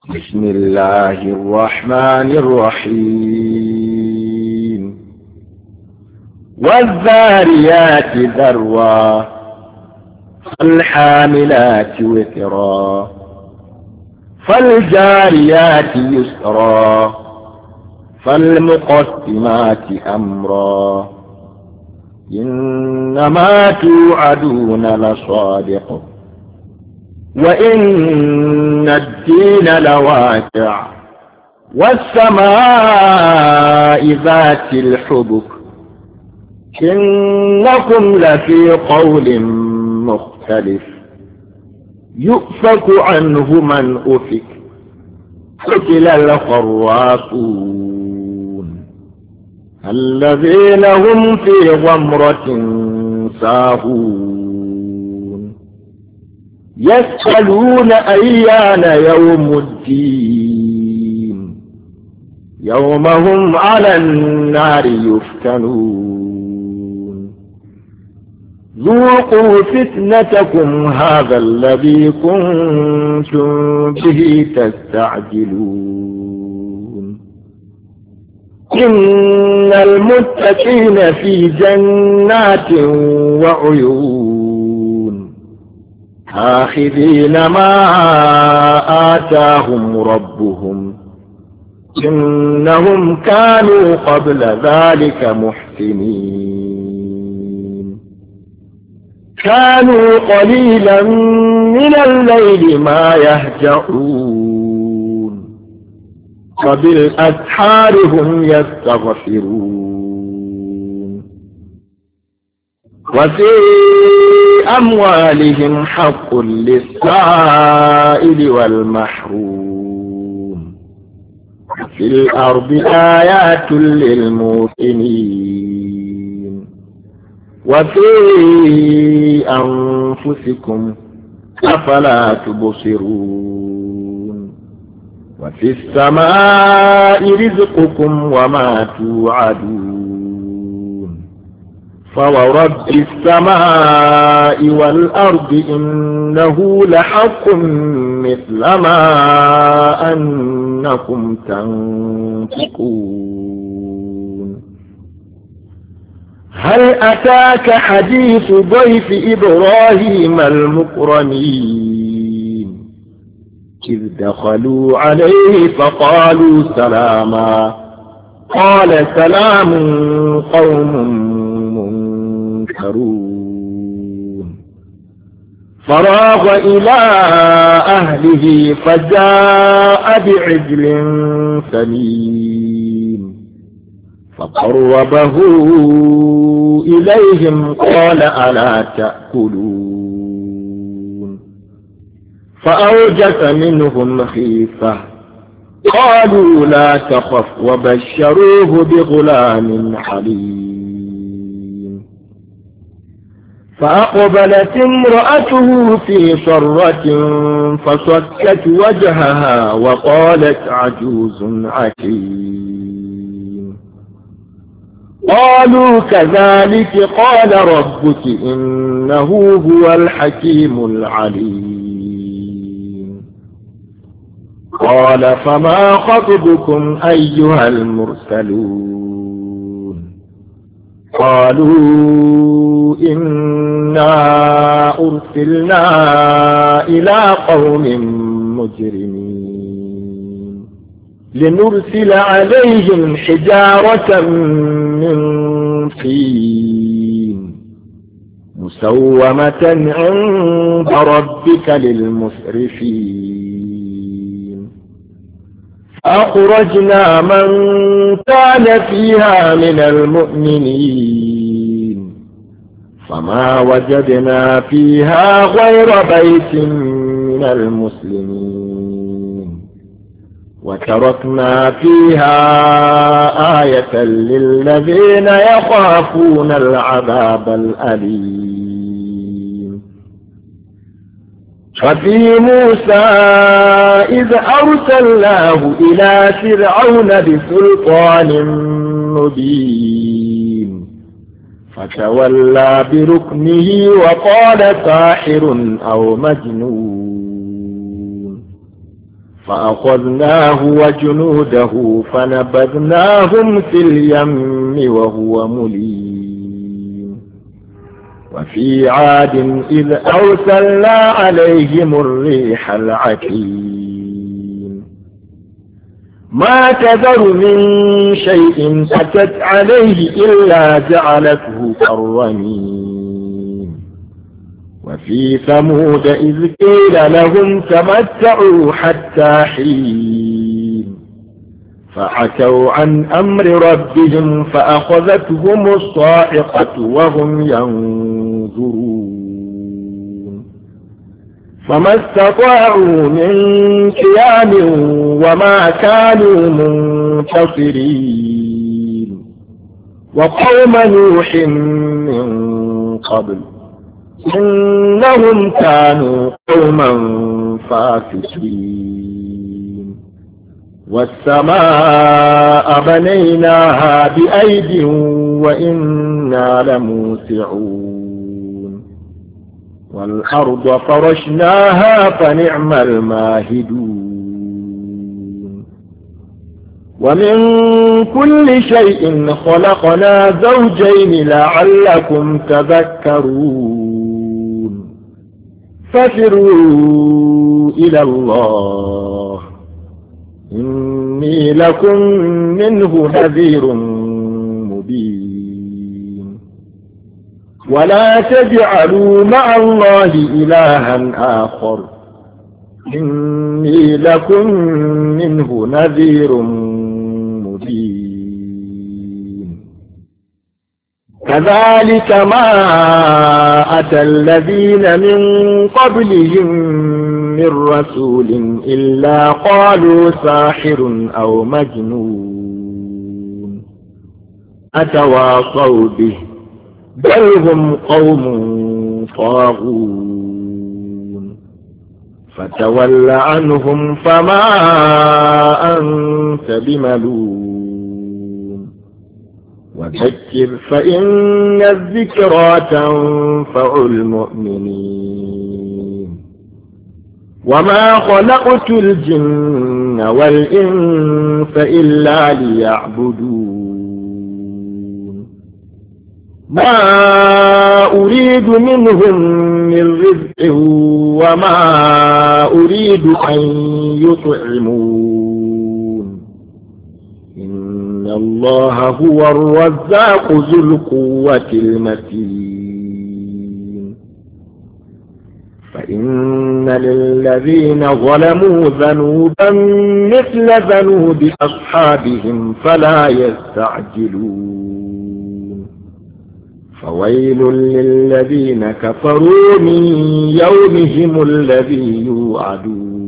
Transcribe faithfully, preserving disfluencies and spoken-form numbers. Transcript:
بسم الله الرحمن الرحيم والذاريات ذروا فالحاملات وقرا فالجاريات يسرا فالمقسمات أمرا إنما توعدون لصادق وإن الدين لواقع والسماء ذات الحبك إنكم لفي قول مختلف يؤفك عنه من أفك قتل الخراصون الذين هم في غمرة ساهون يسألون أيان يوم الدين يوم هم على النار يفتنون ذوقوا فتنتكم هذا الذي كنتم به تستعجلون إن المتقين في جنات وعيون آخذين ما آتاهم ربهم إنهم كانوا قبل ذلك محسنين كانوا قليلا من الليل ما يهجعون وبالأسحار هم يستغفرون وفي أموالهم حق للسائل والمحروم في الأرض آيات للموقنين وفي أنفسكم أفلا تبصرون وفي السماء رزقكم وما توعدون فورب السماء والأرض إنه لحق مثل ما أنكم تنطقون هل أتاك حديث ضيف إبراهيم المكرمين إذ دخلوا عليه فقالوا سلاما قال سلام قوم منكرون فراغ إلى أهله فجاء بعجل سمين فقربه إليهم قال ألا تأكلون فأوجس منهم خيفة قالوا لا تخف وبشروه بغلام حليم فأقبلت امرأته في صرة فصكت وجهها وقالت عجوز عقيم قالوا كذلك قال ربك إنه هو الحكيم العليم قال فما خطبكم أيها المرسلون قالوا إنا أرسلنا إلى قوم مجرمين لنرسل عليهم حجارة من طين مسومة عند ربك للمسرفين أخرجنا من كان فيها من المؤمنين فما وجدنا فيها غير بيت من المسلمين وتركنا فيها آية للذين يخافون العذاب الأليم وفي موسى إذ أرسلناه إلى فرعون بسلطان مبين فتولى بركنه وقال ساحر أو مجنون فأخذناه وجنوده فنبذناهم في اليم وهو مليم. وفي عاد إذ أرسلنا عليهم الريح العقيم ما تذر من شيء أتت عليه إلا جعلته كالرميم. وفي ثمود إذ قيل لهم تمتعوا حتى حين فعتوا عن أمر ربهم فأخذتهم الصاعقة وهم ينظرون فما استطاعوا من قيام وما كانوا منتصرين. وقوم نوح من قبل إنهم كانوا قوما فاسقين. والسماء بنيناها بأيد وإنا لموسعون. والأرض فرشناها فنعم الماهدون. ومن كل شيء خلقنا زوجين لعلكم تذكرون. ففروا إلى الله إني لكم منه نذير مبين. ولا تجعلوا مع الله إلها آخر إني لكم منه نذير مبين. كذلك ما أتى الذين من قبلهم من رسول إلا قالوا ساحر أو مجنون أتواصوا به بل هم قوم طاغون. فتول عنهم فما أنت بملوم وذكر فإن الذكرى تنفع المؤمنين. وما خلقت الجن والإنس إلا ليعبدون. ما أريد منهم من رزق وما أريد أن يطعمون إن الله هو الرزاق ذو القوة المتين. فإن للذين ظلموا ذنوبا مثل ذنوب أصحابهم فلا يستعجلون. فويل للذين كفروا من يومهم الذي يوعدون.